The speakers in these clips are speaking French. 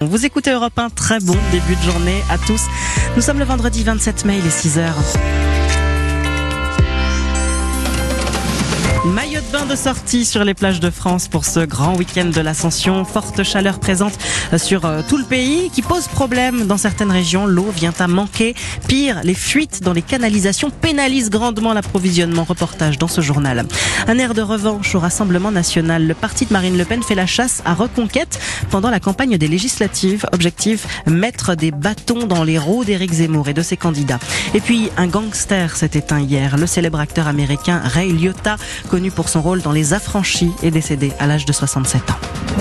Vous écoutez Europe 1, très bon début de journée à tous. Nous sommes le vendredi 27 mai, il est 6h. Maillot de bain de sortie sur les plages de France pour ce grand week-end de l'Ascension. Forte chaleur présente sur tout le pays qui pose problème dans certaines régions. L'eau vient à manquer. Pire, les fuites dans les canalisations pénalisent grandement l'approvisionnement. Reportage dans ce journal. Un air de revanche au Rassemblement national. Le parti de Marine Le Pen fait la chasse à Reconquête pendant la campagne des législatives. Objectif, mettre des bâtons dans les roues d'Éric Zemmour et de ses candidats. Et puis, un gangster s'est éteint hier. Le célèbre acteur américain Ray Liotta, connu pour son rôle dans Les Affranchis, est décédé à l'âge de 67 ans.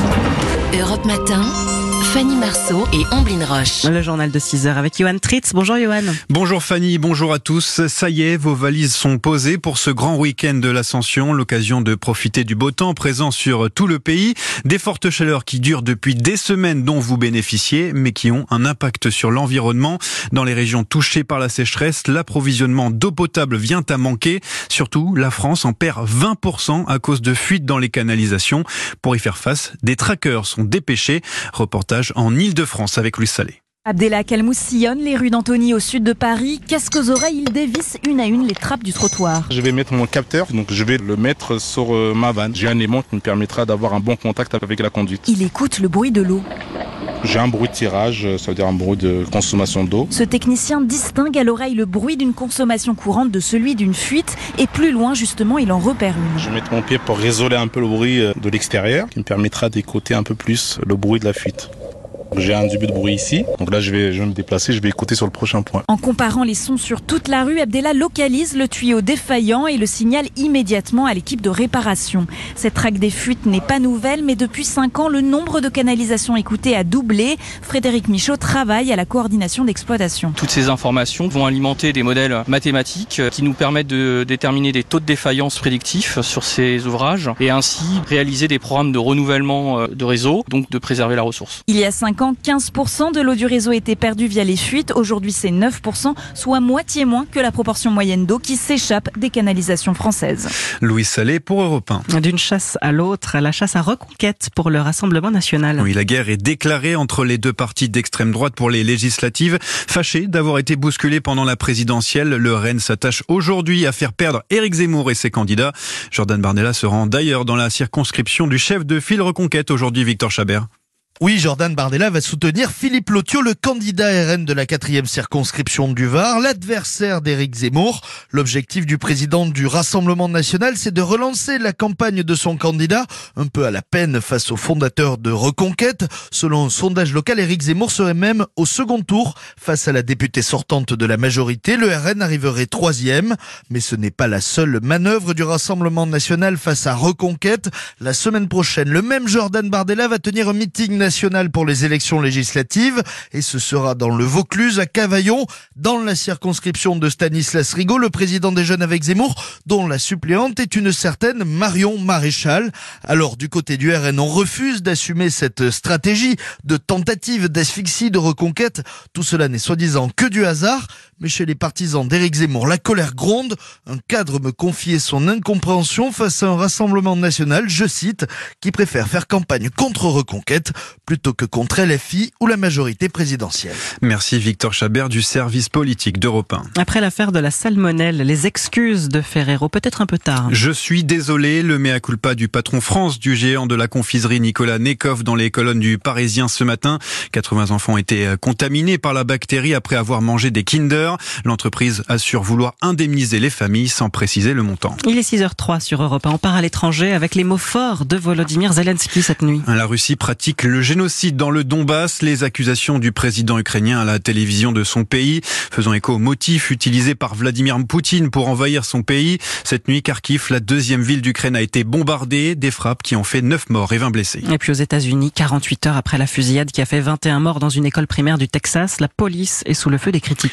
Europe Matin, Fanny Marceau et Omblin Roche. Le journal de 6h avec Johan Tritz. Bonjour Johan. Bonjour Fanny, bonjour à tous. Ça y est, vos valises sont posées pour ce grand week-end de l'Ascension. L'occasion de profiter du beau temps présent sur tout le pays. Des fortes chaleurs qui durent depuis des semaines dont vous bénéficiez, mais qui ont un impact sur l'environnement. Dans les régions touchées par la sécheresse, l'approvisionnement d'eau potable vient à manquer. Surtout, la France en perd 20% à cause de fuites dans les canalisations. Pour y faire face, des trackers sont dépêchés. Reportage en Ile-de-France avec Louis Salé. Abdellah Kelmous sillonne les rues d'Antony au sud de Paris. Casques aux oreilles, il dévisse une à une les trappes du trottoir. Je vais mettre mon capteur, donc je vais le mettre sur ma vanne. J'ai un aimant qui me permettra d'avoir un bon contact avec la conduite. Il écoute le bruit de l'eau. J'ai un bruit de tirage, ça veut dire un bruit de consommation d'eau. Ce technicien distingue à l'oreille le bruit d'une consommation courante de celui d'une fuite. Et plus loin, justement, il en repère une. Je vais mettre mon pied pour isoler un peu le bruit de l'extérieur, qui me permettra d'écouter un peu plus le bruit de la fuite. J'ai un début de bruit ici, donc là je vais me déplacer, je vais écouter sur le prochain point. En comparant les sons sur toute la rue, Abdellah localise le tuyau défaillant et le signale immédiatement à l'équipe de réparation. Cette traque des fuites n'est pas nouvelle, mais depuis 5 ans, le nombre de canalisations écoutées a doublé. Frédéric Michaud travaille à la coordination d'exploitation. Toutes ces informations vont alimenter des modèles mathématiques qui nous permettent de déterminer des taux de défaillance prédictifs sur ces ouvrages et ainsi réaliser des programmes de renouvellement de réseau, donc de préserver la ressource. Il y a 5 ans, 15% de l'eau du réseau était perdue via les fuites. Aujourd'hui, c'est 9%, soit moitié moins que la proportion moyenne d'eau qui s'échappe des canalisations françaises. Louis Salé pour Europe 1. D'une chasse à l'autre, la chasse à Reconquête pour le Rassemblement national. Oui, la guerre est déclarée entre les deux partis d'extrême droite pour les législatives. Fâché d'avoir été bousculé pendant la présidentielle, le RN s'attache aujourd'hui à faire perdre Éric Zemmour et ses candidats. Jordan Bardella se rend d'ailleurs dans la circonscription du chef de file Reconquête aujourd'hui, Victor Chabert. Oui, Jordan Bardella va soutenir Philippe Lothiau, le candidat RN de la 4e circonscription du Var, l'adversaire d'Éric Zemmour. L'objectif du président du Rassemblement national, c'est de relancer la campagne de son candidat, un peu à la peine face au fondateur de Reconquête. Selon un sondage local, Éric Zemmour serait même au second tour face à la députée sortante de la majorité. Le RN arriverait 3e, mais ce n'est pas la seule manœuvre du Rassemblement national face à Reconquête. La semaine prochaine, le même Jordan Bardella va tenir un meeting national pour les élections législatives et ce sera dans le Vaucluse à Cavaillon, dans la circonscription de Stanislas Rigaud, le président des Jeunes avec Zemmour, dont la suppléante est une certaine Marion Maréchal. Alors du côté du RN, on refuse d'assumer cette stratégie de tentative d'asphyxie de Reconquête. Tout cela n'est soi-disant que du hasard, mais chez les partisans d'Éric Zemmour, la colère gronde. Un cadre me confiait son incompréhension face à un Rassemblement national, je cite, qui préfère faire campagne contre Reconquête plutôt que contre LFI ou la majorité présidentielle. Merci Victor Chabert du service politique d'Europe 1. Après l'affaire de la salmonelle, les excuses de Ferrero, peut-être un peu tard. Je suis désolé, le mea culpa du patron France du géant de la confiserie Nicolas Neckhoff dans les colonnes du Parisien ce matin. 80 enfants ont été contaminés par la bactérie après avoir mangé des Kinder. L'entreprise assure vouloir indemniser les familles sans préciser le montant. Il est 6h03 sur Europe 1. On part à l'étranger avec les mots forts de Volodymyr Zelensky cette nuit. La Russie pratique le génocide dans le Donbass. Les accusations du président ukrainien à la télévision de son pays, faisant écho au motif utilisé par Vladimir Poutine pour envahir son pays. Cette nuit, Kharkiv, la deuxième ville d'Ukraine, a été bombardée. Des frappes qui ont fait 9 morts et 20 blessés. Et puis aux États-Unis, 48 heures après la fusillade qui a fait 21 morts dans une école primaire du Texas, la police est sous le feu des critiques. La colère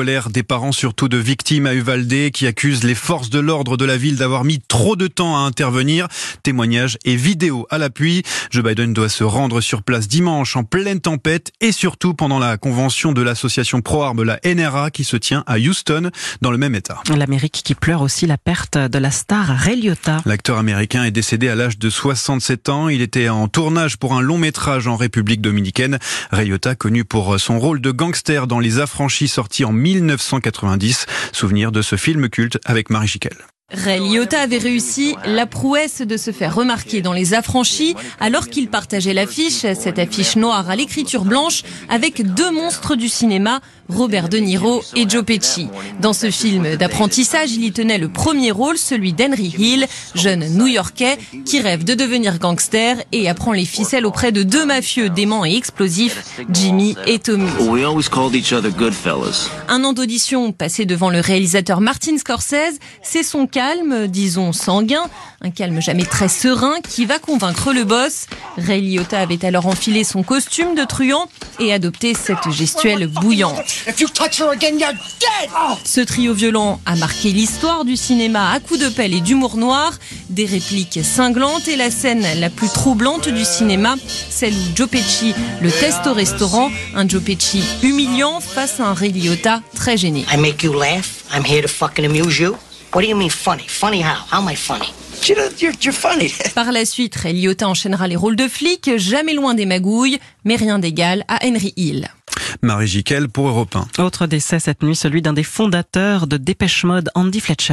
colère des parents, surtout de victimes à Uvalde, qui accusent les forces de l'ordre de la ville d'avoir mis trop de temps à intervenir. Témoignages et vidéos à l'appui. Joe Biden doit se rendre sur place dimanche en pleine tempête et surtout pendant la convention de l'association pro-armes, la NRA, qui se tient à Houston, dans le même état. L'Amérique qui pleure aussi la perte de la star Ray Liotta. L'acteur américain est décédé à l'âge de 67 ans. Il était en tournage pour un long métrage en République dominicaine. Ray Liotta, connu pour son rôle de gangster dans Les Affranchis, sorti en 1990. Souvenir de ce film culte avec Marie Jiquel. Ray Liotta avait réussi la prouesse de se faire remarquer dans Les Affranchis alors qu'il partageait l'affiche, cette affiche noire à l'écriture blanche avec deux monstres du cinéma, Robert De Niro et Joe Pesci. Dans ce film d'apprentissage, il y tenait le premier rôle, celui d'Henry Hill, jeune New-Yorkais qui rêve de devenir gangster et apprend les ficelles auprès de deux mafieux déments et explosifs, Jimmy et Tommy. Un an d'audition passé devant le réalisateur Martin Scorsese, c'est son calme, disons sanguin, un calme jamais très serein qui va convaincre le boss. Ray Liotta avait alors enfilé son costume de truand et adopté cette gestuelle bouillante. Ce trio violent a marqué l'histoire du cinéma à coups de pelle et d'humour noir, des répliques cinglantes et la scène la plus troublante du cinéma, celle où Joe Pesci le teste au restaurant, un Joe Pesci humiliant face à un Ray Liotta très gêné. I make you laugh. I'm here to fucking amuse you. What do you mean funny? Funny how? How am I funny? You're funny. Par la suite, Ray Liotta enchaînera les rôles de flic, jamais loin des magouilles, mais rien d'égal à Henry Hill. Marie Jiquel pour Europe 1. Autre décès cette nuit, celui d'un des fondateurs de Dépêche Mode, Andy Fletcher.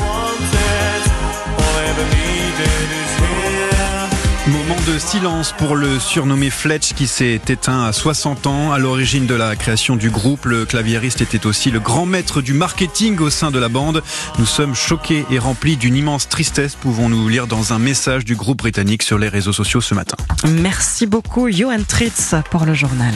Moment de silence pour le surnommé Fletch qui s'est éteint à 60 ans. À l'origine de la création du groupe, le claviériste était aussi le grand maître du marketing au sein de la bande. Nous sommes choqués et remplis d'une immense tristesse, pouvons-nous lire dans un message du groupe britannique sur les réseaux sociaux ce matin. Merci beaucoup Johan Tritz pour le journal.